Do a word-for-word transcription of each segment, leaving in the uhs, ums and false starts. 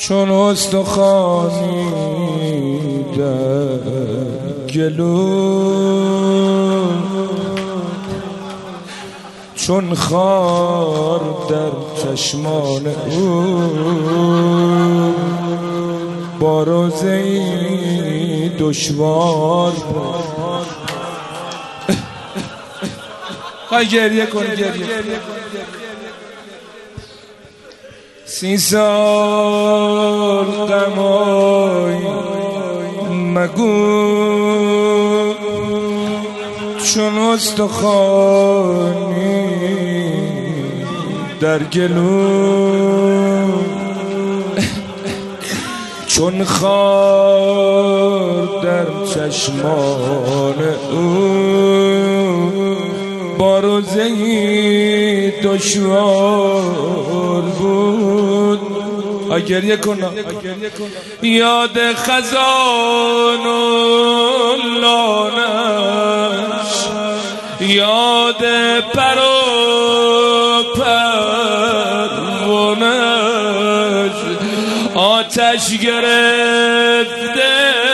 چون استخوانی در گلو، چون خار در چشمان او، با روزه‌ای دشوار. خواهی گریه کن، گریه سی سال غمای مگو، چون استخوانی در گلو، چون خار در چشمان او، با روزه‌ای دشوار بود. گریه کنم یاد خزان و لانش، یاد پر و پروانش، آتش گرفته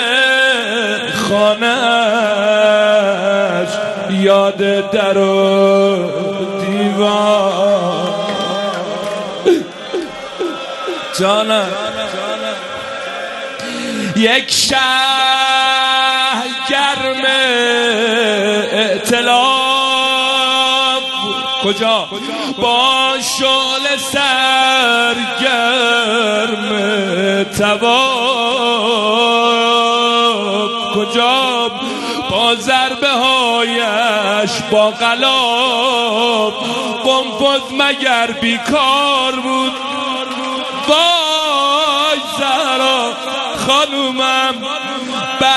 خانش، یاد در و دیوار. جانم یک شهر گرم ائتلاف، کجا با شعله سرگرم تواف، کجا با ضربه هایش با غلاف، قنفذ مگر بیکار بود. وای زهرا خانومم بر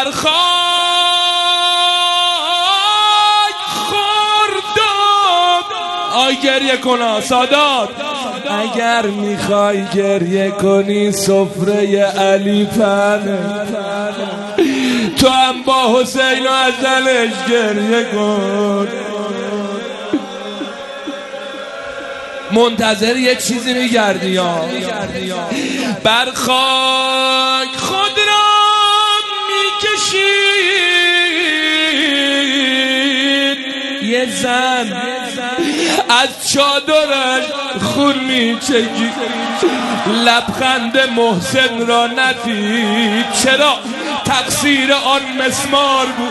خاک خوردم. آی گریه کنا سادات، اگر میخوای گریه کنی سفره علی پنه، تو هم با حسین و ازلش گریه کن. منتظر یه چیزی میگردی یا بر خاک خود را میکشید یه زن، از چادرش خون میچکید، لبخند محسن را ندید. چرا؟ تقصیر آن مسمار بود.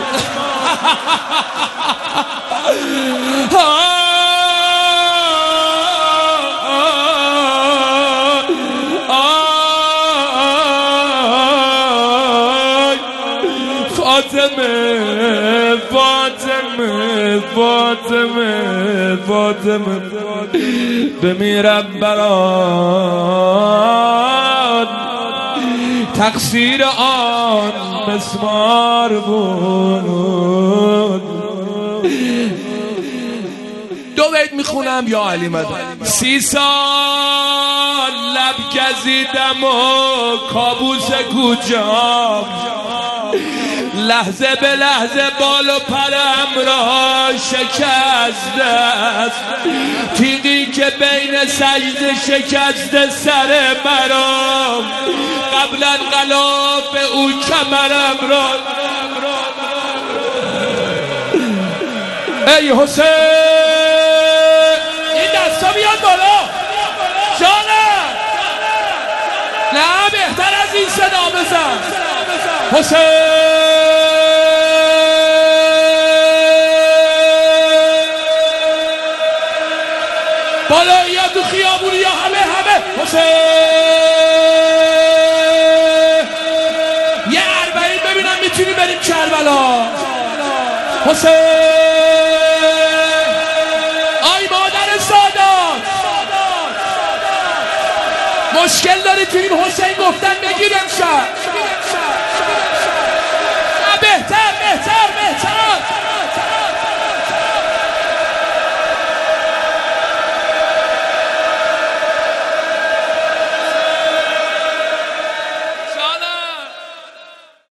فاطمه فاطمه فاطمه فاطمه بمیرم برات، تقصیر آن مسمار بود. دو بیت میخونم یا علی مدد. سی سال لب گزیدم و کابوس کجام، لحظه به لحظه بال و پرم را شکسته است، تیغی که بین سجده شکسته سر مرام، قبلا غلاف او کمرم را. ای حسین این دستا بیاد بالا جانم، نه بهتر از این صدا بزن. حسین بالا یا تو خیابون یا همه همه. حسین یه اربعین ببینم میتونی بریم کربلا. حسین آی مادر سادات، مشکل داری تو این حسین گفتن بگیر امشب.